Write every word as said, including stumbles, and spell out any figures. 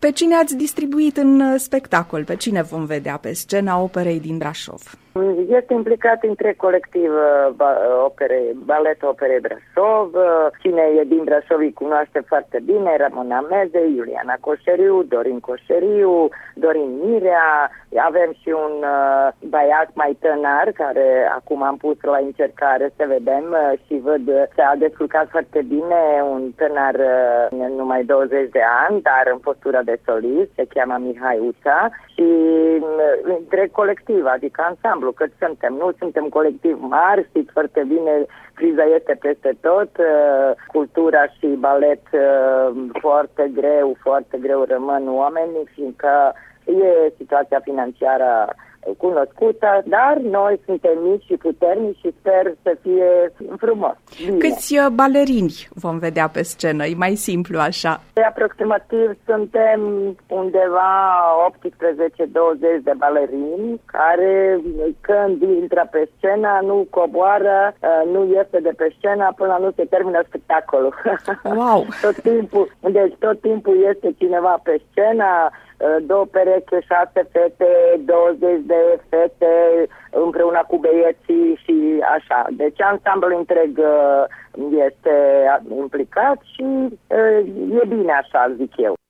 Pe cine ați distribuit în spectacol? Pe cine vom vedea pe scena Operei din Brașov? Este implicat între colectiv opere, balet Operei Brașov. Cine e din Brașov îi cunoaște foarte bine: Ramona Meze, Iuliana Coșeriu, Dorin Coșeriu, Dorin Mirea. Avem și un uh, băiat mai tânăr care acum am pus la încercare să vedem uh, și văd uh, s-a descurcat foarte bine, un tânăr uh, numai douăzeci de ani, dar în postura de solist, se cheamă Mihai Uța. Și uh, între colectiv, adică ansamblu, cât suntem, nu suntem colectiv mari, știți foarte bine, criza este peste tot, uh, cultura și balet uh, foarte greu, foarte greu rămân oamenii, fiindcă e situația financiară cunoscută, dar noi suntem mici și puternici și sper să fie frumos. Bine. Câți balerini vom vedea pe scenă? E mai simplu așa. Aproximativ suntem undeva optsprezece douăzeci de balerini care când intră pe scenă nu coboară, nu iese de pe scenă până nu se termină spectacolul. Wow! tot timpul, deci tot timpul este cineva pe scenă, două pereche, șase fete, douăzeci de fete împreună cu băieții și așa. Deci ansamblul întreg este implicat și e bine așa, zic eu.